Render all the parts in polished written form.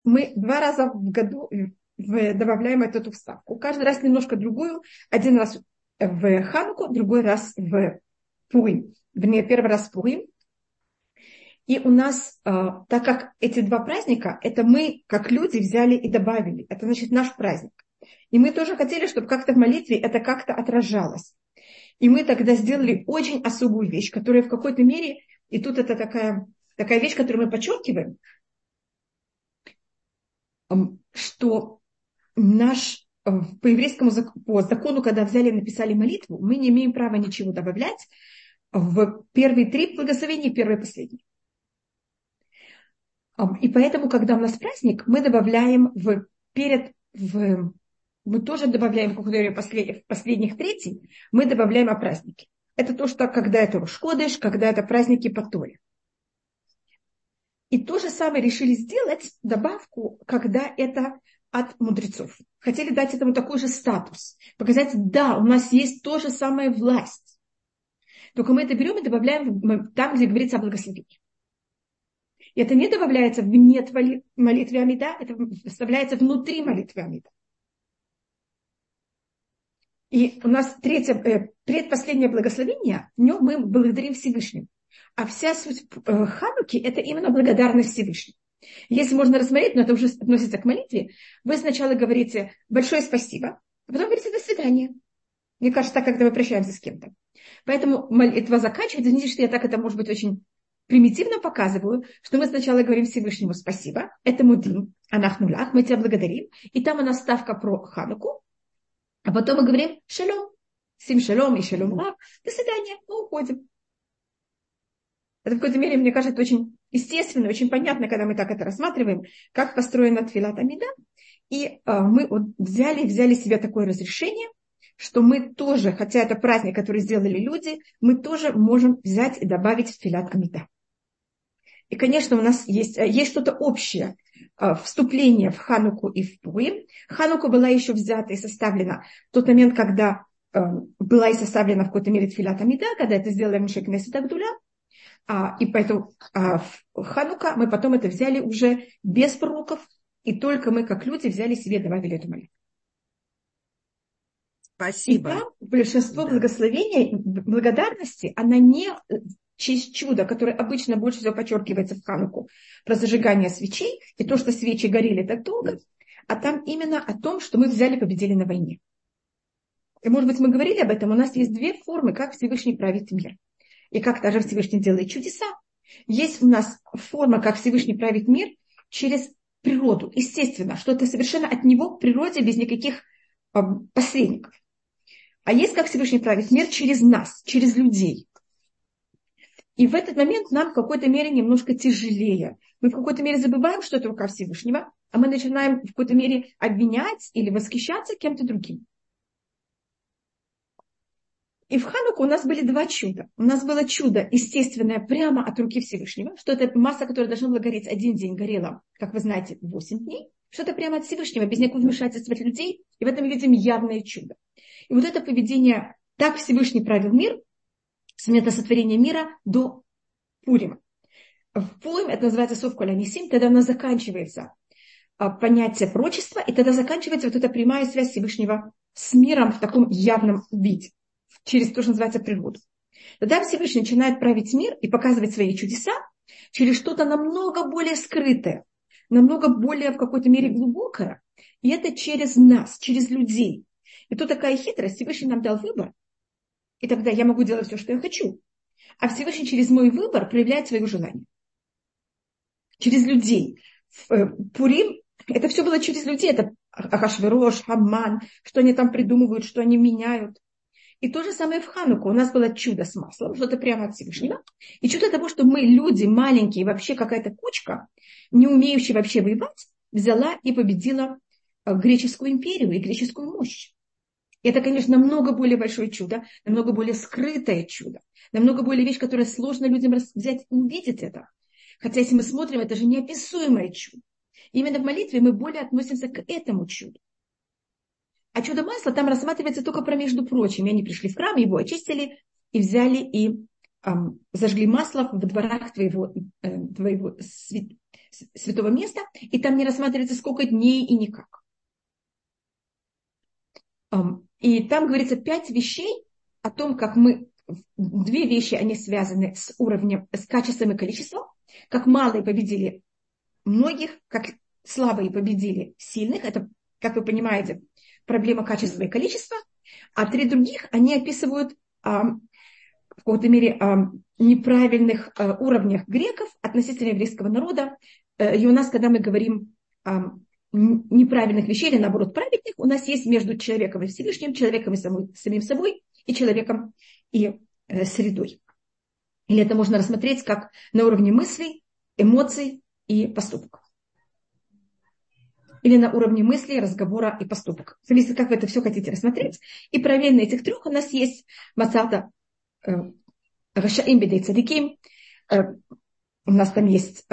мы 2 раза в году добавляем эту вставку. Каждый раз немножко другую. Один раз в Хануку, другой раз в Пурим. Вернее, первый раз в Пурим. И у нас, так как эти 2 праздника, это мы, как люди, взяли и добавили. Это значит наш праздник. И мы тоже хотели, чтобы как-то в молитве это как-то отражалось. И мы тогда сделали очень особую вещь, которая в какой-то мере, и тут это такая вещь, которую мы подчеркиваем, что по еврейскому по закону, когда взяли и написали молитву, мы не имеем права ничего добавлять в первые 3 благословения и первое последнее. И поэтому, когда у нас праздник, мы добавляем мы тоже добавляем, как говорю, в последних 3, мы добавляем о празднике. Это то, что когда это Рош ходеш, когда это праздники по Торе. И то же самое решили сделать добавку, когда это от мудрецов. Хотели дать этому такой же статус. Показать, да, у нас есть то же самое власть. Только мы это берем и добавляем там, где говорится о благословении. И это не добавляется вне молитвы Амида, это вставляется внутри молитвы Амида. И у нас предпоследнее благословение, в нем мы благодарим Всевышнему. А вся суть Хануки – это именно благодарность Всевышнему. Если можно рассмотреть, но это уже относится к молитве, вы сначала говорите «большое спасибо», а потом говорите «до свидания». Мне кажется, так, когда мы прощаемся с кем-то. Поэтому молитва заканчивается. Извините, что я так это, может быть, очень примитивно показываю, что мы сначала говорим Всевышнему спасибо, это мудим, анахнулях, мы тебя благодарим. И там у нас ставка про Хануку. А потом мы говорим шалом, сим шалом и шалом лав, до свидания, мы уходим. Это в какой-то мере, мне кажется, очень естественно, очень понятно, когда мы так это рассматриваем, как построена Тфилат Амида. И мы взяли себе такое разрешение, что мы тоже, хотя это праздник, который сделали люди, мы тоже можем взять и добавить в Тфилат Амида. И, конечно, у нас есть что-то общее. Вступление в Хануку и в Пурим. Ханука была еще взята и составлена в тот момент, когда была и составлена в какой-то мере Тфилат Амида, когда это сделала Миша Кнессет Агдуля. И поэтому Ханука мы потом это взяли уже без пророков, и только мы, как люди, взяли себе и добавили эту молитву. Спасибо. И там большинство благословений, благодарности, она не через чудо, которое обычно больше всего подчеркивается в Хануку, про зажигание свечей, и то, что свечи горели так долго, а там именно о том, что мы взяли и победили на войне. И, может быть, мы говорили об этом, у нас есть 2 формы, как Всевышний правит мир. И как даже Всевышний делает чудеса. Есть у нас форма, как Всевышний правит мир, через природу. Естественно, что это совершенно от него в природе, без никаких посредников. А есть, как Всевышний правит мир, через нас, через людей. И в этот момент нам в какой-то мере немножко тяжелее. Мы в какой-то мере забываем, что это рука Всевышнего, а мы начинаем в какой-то мере обвинять или восхищаться кем-то другим. И в Хануку у нас были 2 чуда. У нас было чудо естественное прямо от руки Всевышнего, что это масса, которая должна была гореть 1 день, горела, как вы знаете, 8 дней. Что-то прямо от Всевышнего, без никакого вмешательства от людей. И в этом мы видим явное чудо. И вот это поведение, так Всевышний правил мир, с момента сотворения мира до Пурима. В Пурим это называется Сов Коль Анисим, тогда у нас заканчивается понятие пророчества, и тогда заканчивается вот эта прямая связь Всевышнего с миром в таком явном виде, через то, что называется природу. Тогда Всевышний начинает править мир и показывать свои чудеса через что-то намного более скрытое, намного более в какой-то мере глубокое, и это через нас, через людей. И тут такая хитрость, Всевышний нам дал выбор, и тогда я могу делать все, что я хочу. А Всевышний через мой выбор проявляет свое желание. Через людей. В Пурим это все было через людей. Это Ахашверош, Хаман, что они там придумывают, что они меняют. И то же самое в Хануку. У нас было чудо с маслом, что-то прямо от Всевышнего. И чудо того, что мы, люди маленькие, вообще какая-то кучка, не умеющая вообще воевать, взяла и победила греческую империю и греческую мощь. И это, конечно, намного более большое чудо, намного более скрытое чудо, намного более вещь, которая сложно людям взять и увидеть это. Хотя, если мы смотрим, это же неописуемое чудо. Именно в молитве мы более относимся к этому чуду. А чудо масла там рассматривается только про между прочим. Они пришли в храм, его очистили и взяли и зажгли масло в дворах твоего святого места, и там не рассматривается сколько дней и никак. И там говорится 5 вещей о том, как мы... 2 вещи, они связаны с уровнем, с качеством и количеством. Как малые победили многих, как слабые победили сильных. Это, как вы понимаете, проблема качества и количества. А 3 других, они описывают в какой-то мере неправильных уровнях греков относительно еврейского народа. И у нас, когда мы говорим неправильных вещей, или наоборот праведных, у нас есть между человеком и Всевышним, человеком и самим собой, и человеком и средой. Или это можно рассмотреть как на уровне мыслей, эмоций и поступков. Или на уровне мыслей, разговора и поступок. Зависит, как вы это все хотите рассмотреть. И параллельно этих 3 у нас есть Мацата Рашаим Бедей Цадиким. У нас там есть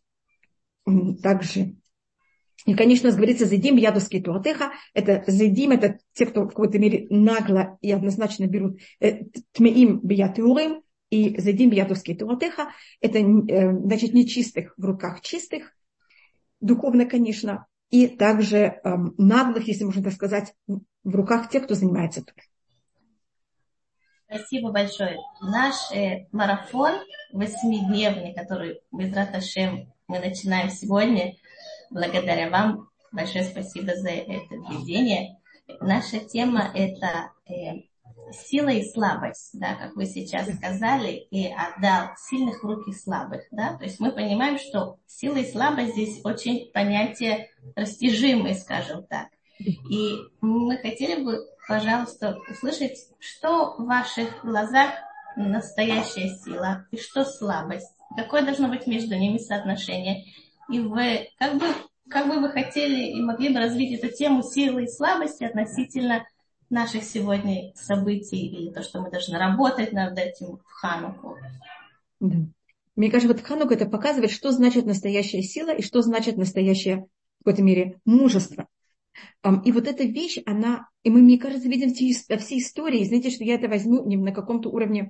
также... И, конечно, у нас говорится «Зайдим ядовский туатеха». Это «Зайдим» — это те, кто в какой-то мере нагло и однозначно берут «Тмеим биятеурим». И «Зайдим ядовский туатеха» — это, значит, нечистых в руках чистых, духовно, конечно, и также наглых, если можно так сказать, в руках тех, кто занимается тут. Спасибо большое. Наш марафон 8-дневный, который Безрат Ашем мы начинаем сегодня, благодаря вам, большое спасибо за это введение. Наша тема – это сила и слабость, да, как вы сейчас сказали, и отдал сильных в руки слабых. Да? То есть мы понимаем, что сила и слабость здесь очень понятие растяжимые, скажем так. И мы хотели бы, пожалуйста, услышать, что в ваших глазах настоящая сила и что слабость. Какое должно быть между ними соотношение. И вы, как бы вы хотели и могли бы развить эту тему силы и слабости относительно наших сегодня событий или то, что мы должны работать над этим в Хануку. Да. Мне кажется, вот Ханука это показывает, что значит настоящая сила и что значит настоящее, в какой-то мере, мужество. И вот эта вещь, она, и мы, мне кажется, видим все истории. Знаете, что я это возьму на каком-то уровне,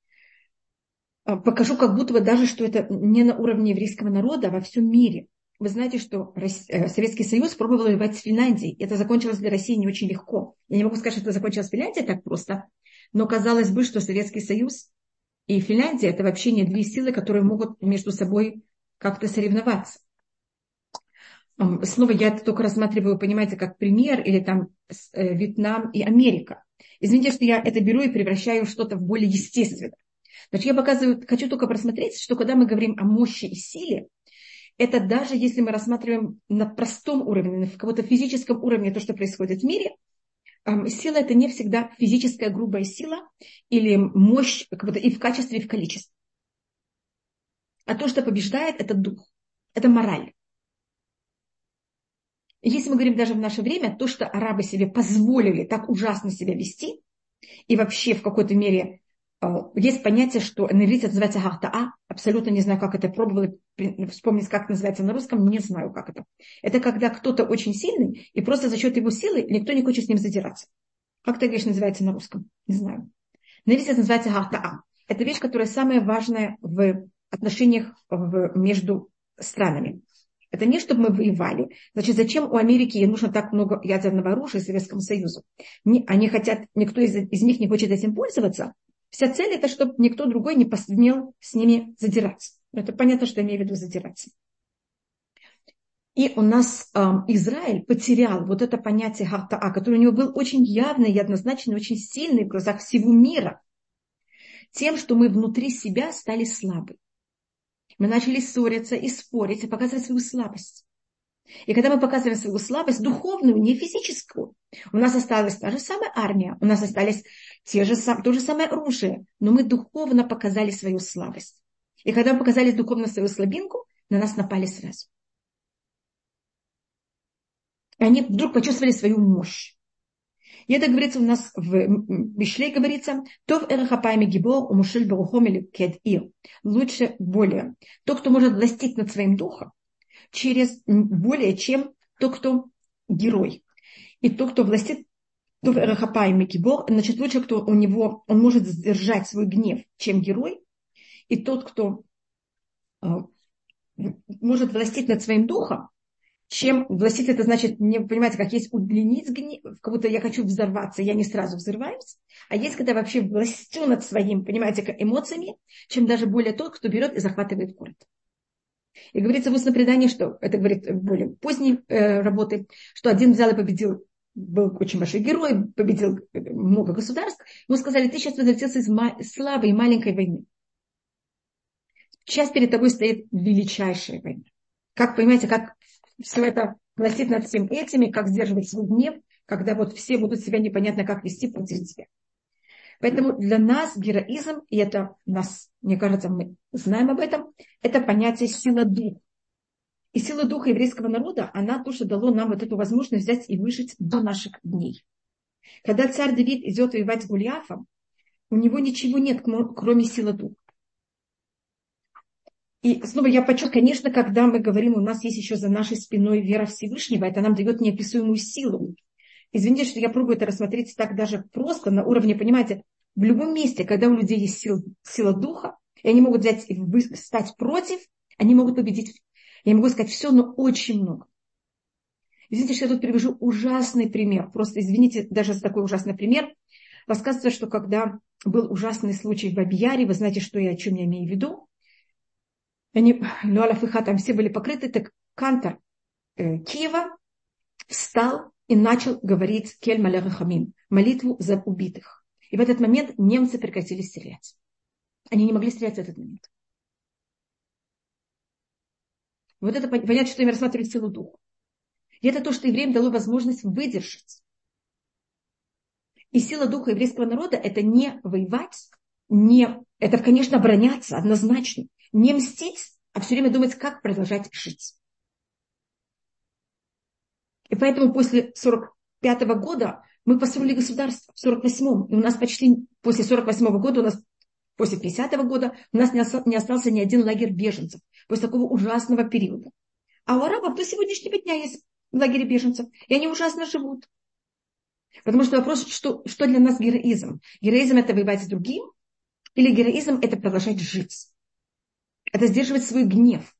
покажу как будто бы даже, что это не на уровне еврейского народа, а во всем мире. Вы знаете, что Советский Союз пробовал воевать с Финляндией. Это закончилось для России не очень легко. Я не могу сказать, что это закончилось в Финляндии так просто, но казалось бы, что Советский Союз и Финляндия – это вообще не 2 силы, которые могут между собой как-то соревноваться. Снова я это только рассматриваю, понимаете, как пример, или там Вьетнам и Америка. Извините, что я это беру и превращаю в что-то в более естественное. Значит, я показываю, хочу только просмотреть, что когда мы говорим о мощи и силе, это даже если мы рассматриваем на простом уровне, на каком-то физическом уровне то, что происходит в мире, сила – это не всегда физическая грубая сила или мощь как будто и в качестве, и в количестве. А то, что побеждает – это дух, это мораль. Если мы говорим даже в наше время, то, что арабы себе позволили так ужасно себя вести, и вообще в какой-то мере есть понятие, что на иврите это называется хахтаа, абсолютно не знаю, как это, пробовала вспомнить, как это называется на русском, не знаю, как это. Это когда кто-то очень сильный, и просто за счет его силы никто не хочет с ним задираться. Как это вещь называется на русском? Не знаю. На иврите это называется хахтаа. Это вещь, которая самая важная в отношениях между странами. Это не чтобы мы воевали. Значит, зачем у Америки нужно так много ядерного оружия Советскому Союзу? Они хотят, никто из них не хочет этим пользоваться. Вся цель это, чтобы никто другой не посмел с ними задираться. Это понятно, что я имею в виду задираться. И у нас Израиль потерял вот это понятие хартаа, которое у него был очень явный и однозначно очень сильный в глазах всего мира. Тем, что мы внутри себя стали слабы. Мы начали ссориться и спорить, и показывать свою слабость. И когда мы показываем свою слабость, духовную, не физическую, у нас осталась та же самая армия, у нас остались то же самое оружие, но мы духовно показали свою слабость. И когда мы показали духовно свою слабинку, на нас напали сразу. И они вдруг почувствовали свою мощь. И это говорится у нас в Мишле, говорится, «Тов эрахапайми гибор умушель барухом или кед-ир». Лучше более. Тот, кто может властить над своим духом, более, чем тот, кто герой. И тот, кто властит, «Тов эрахапайми гибор», значит, лучше, кто он может сдержать свой гнев, чем герой. И тот, кто может властить над своим духом, чем властить, это значит, не понимаете, как есть удлинить гнев, как будто я хочу взорваться, я не сразу взрываюсь, а есть, когда вообще властю над своим, понимаете, эмоциями, чем даже более тот, кто берет и захватывает город. И говорится в устном предании, что, это говорит более поздней работы, что один взял и победил, был очень большой герой, победил много государств, ему сказали, ты сейчас возвратился из слабой и маленькой войны. Сейчас перед тобой стоит величайшая война. Как, понимаете, как все это властит над всем этим, и как сдерживать свой гнев, когда вот все будут себя непонятно как вести против тебя. Поэтому для нас героизм, и это нас, мне кажется, мы знаем об этом, это понятие сила духа. И сила духа еврейского народа, она тоже дала нам вот эту возможность взять и выжить до наших дней. Когда царь Давид идет воевать с Голиафом, у него ничего нет, кроме силы духа. И снова я подчеркну, конечно, когда мы говорим, у нас есть еще за нашей спиной вера Всевышнего, это нам дает неописуемую силу. Извините, что я пробую это рассмотреть так даже просто, на уровне, понимаете, в любом месте, когда у людей есть сила духа, и они могут взять и стать против, они могут победить. Я не могу сказать все, но очень много. Извините, что я тут привожу ужасный пример. Просто извините даже за такой ужасный пример. Рассказывается, что когда был ужасный случай в Бабияре, вы знаете, о чем я имею в виду, там все были покрыты, так кантор Киева встал и начал говорить Кель Мале Рахамим, молитву за убитых. И в этот момент немцы прекратили стрелять. Они не могли стрелять в этот момент. Вот это понятно, что им рассматривать силу духа. И это то, что евреям дало возможность выдержать. И сила духа еврейского народа – это не воевать, это, конечно, обороняться однозначно, не мстить, а все время думать, как продолжать жить. И поэтому после 45-го года мы построили государство в 48-м. И у нас почти после 48-го года, после 50-го года у нас не остался ни один лагерь беженцев после такого ужасного периода. А у арабов до сегодняшнего дня есть лагеря беженцев. И они ужасно живут. Потому что вопрос, что для нас героизм? Героизм – это воевать с другим? Или героизм – это продолжать жить? Это сдерживать свой гнев.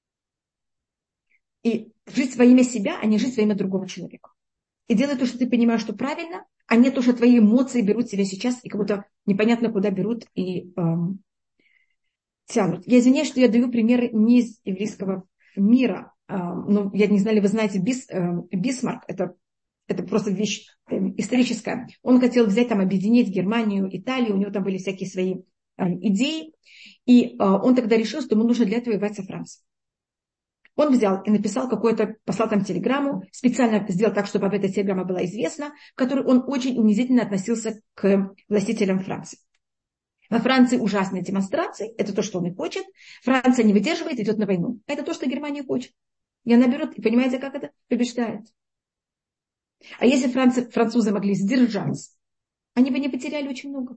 И жить во имя себя, а не жить во имя другого человека. И делать то, что ты понимаешь, что правильно, а не то, что твои эмоции берут тебя сейчас и как будто непонятно куда берут и тянут. Я извиняюсь, что я даю примеры не из еврейского мира. Но я не знаю, вы знаете, Бисмарк, это просто вещь историческая. Он хотел взять, объединить Германию, Италию, у него там были всякие свои идеи. И он тогда решил, что ему нужно для этого воевать со Францией. Он взял и написал послал там телеграмму, специально сделал так, чтобы об этой телеграмме была известна, в которой он очень унизительно относился к властителям Франции. Во Франции ужасные демонстрации, это то, что он и хочет. Франция не выдерживает, идет на войну. Это то, что Германия хочет. И она берет, и понимаете, как это? Побеждает. А если французы могли сдержаться, они бы не потеряли очень много.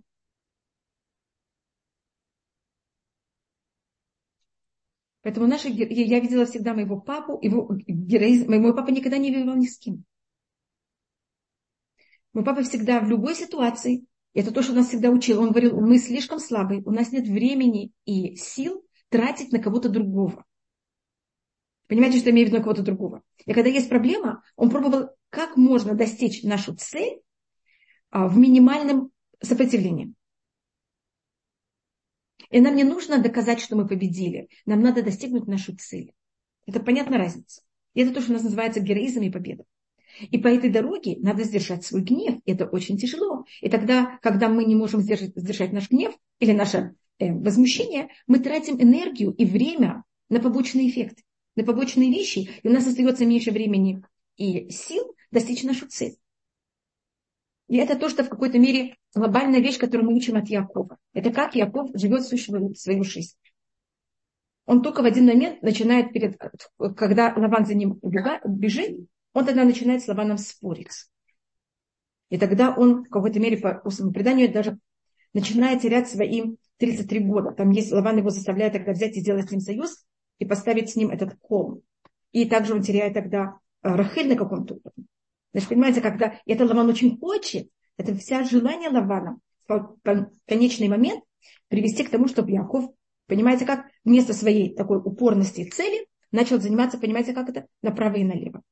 Поэтому я видела всегда моего папу, его героизм. Мой папа никогда не воевал ни с кем. Мой папа всегда в любой ситуации, это то, что он нас всегда учил, он говорил, мы слишком слабые, у нас нет времени и сил тратить на кого-то другого. Понимаете, что я имею в виду на кого-то другого? И когда есть проблема, он пробовал, как можно достичь нашу цель в минимальном сопротивлении. И нам не нужно доказать, что мы победили. Нам надо достигнуть нашу цель. Это понятная разница. И это то, что у нас называется героизм и победа. И по этой дороге надо сдержать свой гнев. Это очень тяжело. И тогда, когда мы не можем сдержать наш гнев или наше возмущение, мы тратим энергию и время на побочные эффекты, на побочные вещи. И у нас остается меньше времени и сил достичь нашу цель. И это то, что в какой-то мере глобальная вещь, которую мы учим от Якова. Это как Яков живет свою жизнь. Он только в один момент начинает, когда Лаван за ним бежит, он тогда начинает с Лаваном спорить. И тогда он в какой-то мере, по устному преданию, даже начинает терять свои 33 года. Там есть, Лаван его заставляет тогда взять и сделать с ним союз и поставить с ним этот холм. И также он теряет тогда Рахель на каком-то уровне. Значит, понимаете, когда это Лаван очень хочет, это вся желание Лавана в конечный момент привести к тому, чтобы Яков Понимаете, как вместо своей такой упорности и цели начал заниматься, понимаете, как это, направо и налево.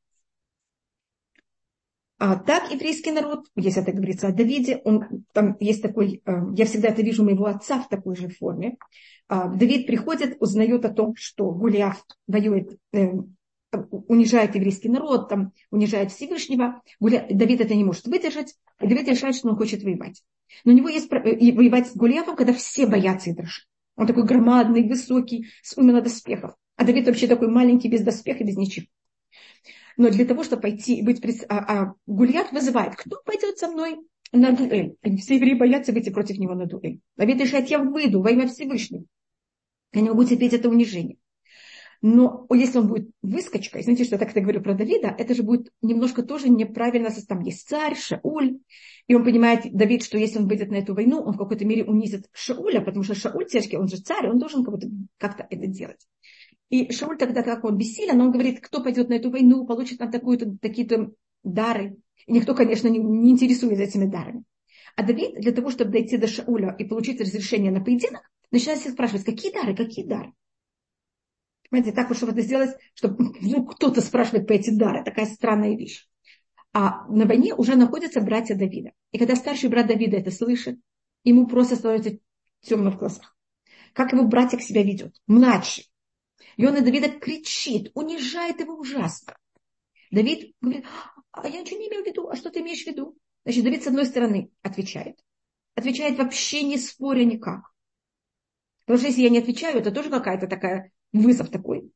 А так еврейский народ, если это говорится о Давиде, там есть такой, я всегда это вижу моего отца в такой же форме. Давид приходит, узнает о том, что Голиаф воюет, унижает еврейский народ, там, унижает Всевышнего. Давид это не может выдержать, и Давид решает, что он хочет воевать. Но у него есть и воевать с Голиафом, когда все боятся и дрожат. Он такой громадный, высокий, с именно доспехов. А Давид вообще такой маленький, без доспеха, без ничего. Но для того, чтобы пойти и быть... Голиаф вызывает, кто пойдет со мной на дуэль? И все евреи боятся выйти против него на дуэль. Давид решает, я выйду во имя Всевышнего. Я не могу терпеть это унижение. Но если он будет выскочкой, знаете, что я так говорю про Давида, это же будет немножко тоже неправильно. Там есть царь, Шауль, и он понимает, Давид, что если он выйдет на эту войну, он в какой-то мере унизит Шауля, потому что Шауль, он же царь, он должен как-то это делать. И Шауль тогда, как он бессилен, он говорит, кто пойдет на эту войну, получит там такие-то дары. И никто, конечно, не интересуется этими дарами. А Давид для того, чтобы дойти до Шауля и получить разрешение на поединок, начинает всех спрашивать, какие дары, какие дары. Понимаете, так вот, чтобы это сделать, чтобы кто-то спрашивает по эти дары. Такая странная вещь. А на войне уже находятся братья Давида. И когда старший брат Давида это слышит, ему просто становится темно в глазах. Как его братик себя ведет? Младший. И он на Давида кричит, унижает его ужасно. Давид говорит, а я ничего не имею в виду, а что ты имеешь в виду? Значит, Давид с одной стороны отвечает. Отвечает вообще не споря никак. Потому что если я не отвечаю, это тоже какая-то такая вызов такой.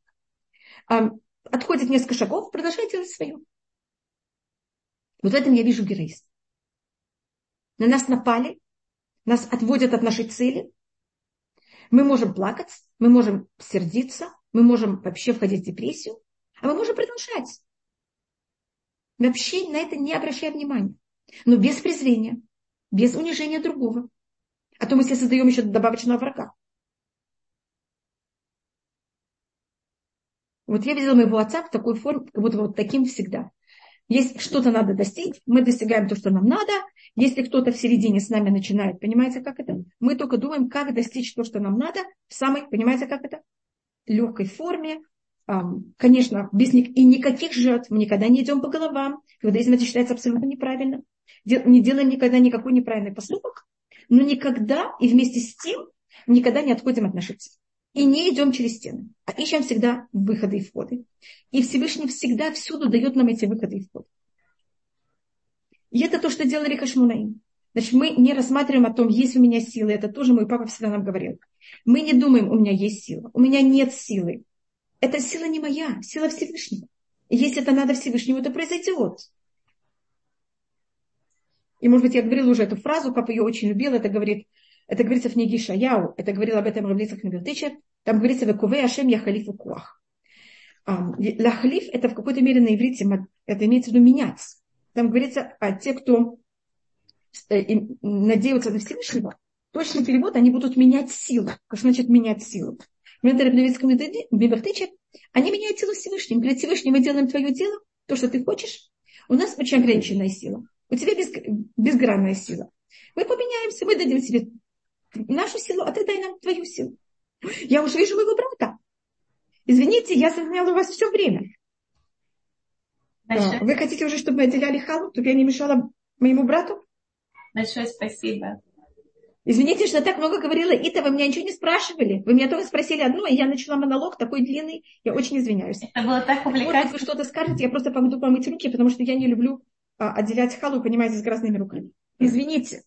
Отходит несколько шагов, продолжает делать свое. Вот в этом я вижу героизм. На нас напали, нас отводят от нашей цели. Мы можем плакать, мы можем сердиться, мы можем вообще входить в депрессию, а мы можем продолжать. Вообще на это не обращая внимания. Но без презрения, без унижения другого. А то мы себе создаем еще добавочного врага. Вот я видела моего отца в такой форме, как будто вот таким всегда. Если что-то надо достичь, мы достигаем то, что нам надо. Если кто-то в середине с нами начинает, понимаете, как это? Мы только думаем, как достичь то, что нам надо, в самой, понимаете, как это? Легкой форме. Конечно, без никаких жертв. Мы никогда не идем по головам. Когда это считается абсолютно неправильно. Не делаем никогда никакой неправильный поступок. Но никогда и вместе с тем никогда не отходим от нашей цели. И не идем через стены, а ищем всегда выходы и входы. И Всевышний всегда всюду дает нам эти выходы и входы. И это то, что делали Хашмонаим. Значит, мы не рассматриваем о том, есть у меня силы. Это тоже мой папа всегда нам говорил. Мы не думаем, у меня есть сила. У меня нет силы. Эта сила не моя, сила Всевышнего. И если это надо Всевышнему, это произойдет. И, может быть, я говорила уже эту фразу, папа ее очень любил. Это говорится в книге Ишаяу. Это говорил об этом Рав Ицхак Мибертичев. Там говорится «Вековей Ашем я халифу куах». Лахлиф – это в какой-то мере на иврите, это имеется в виду менять. Там говорится о тех, кто надеются на Всевышнего. Точный перевод – они будут менять силу. Что значит менять силу? Рав Ицхак Мибертичев, они меняют силу Всевышнего. Говорят, Всевышний, мы делаем твое дело, то, что ты хочешь. У нас очень ограниченная сила. У тебя безгранная сила. Мы поменяемся, мы дадим себе нашу силу, а ты дай нам твою силу. Я уже вижу моего брата. Извините, я заняла у вас все время. Вы хотите уже, чтобы мы отделяли халу, чтобы я не мешала моему брату? Большое спасибо. Извините, что я так много говорила. Ита, вы меня ничего не спрашивали. Вы меня только спросили одно, и я начала монолог такой длинный. Я очень извиняюсь. Это было так увлекательно. Вот вы что-то скажете, я просто пойду помыть руки, потому что я не люблю отделять халу, понимаете, с грязными руками. Извините.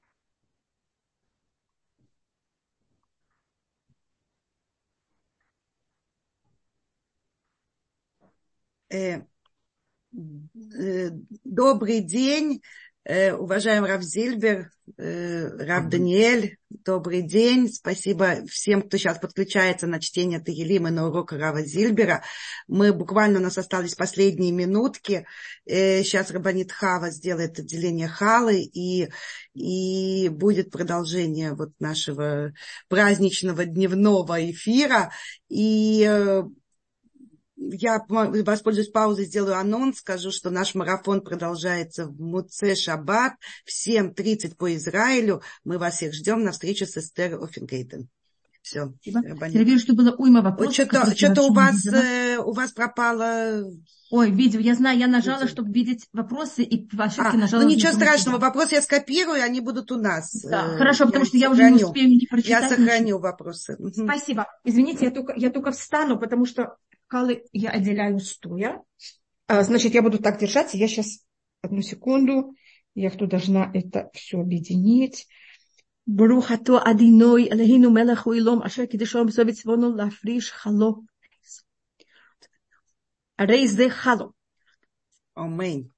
Добрый день, уважаемый Рав Зильбер, Рав Даниэль, добрый день. Спасибо всем, кто сейчас подключается на чтение Тегилим и на урок Рава Зильбера. У нас остались последние минутки. Сейчас Рабанит Хава сделает отделение халы, и будет продолжение вот нашего праздничного дневного эфира. И я воспользуюсь паузой, сделаю анонс, скажу, что наш марафон продолжается в Муцей Шаббат в 7:30 по Израилю. Мы вас всех ждем на встречу с Эстер Оффенгейтен. Все. Я вижу, что было уйма вопросов. Что-то у вас пропало... Ой, видео, я знаю, я нажала, чтобы видеть вопросы, и по ошибке нажала. Ну ничего страшного, вопросы я скопирую, они будут у нас. Да, хорошо, потому что я уже не успею не прочитать. Я сохраню вопросы. Спасибо. Извините, я только встану, потому что калы я отделяю стоя. Значит, я буду так держаться. Я сейчас, одну секунду, я тут должна это все объединить. Брухато адиной элохину мелаху илом ашер кидешом совецвону лафриш хало. Рейзе хало. Аминь.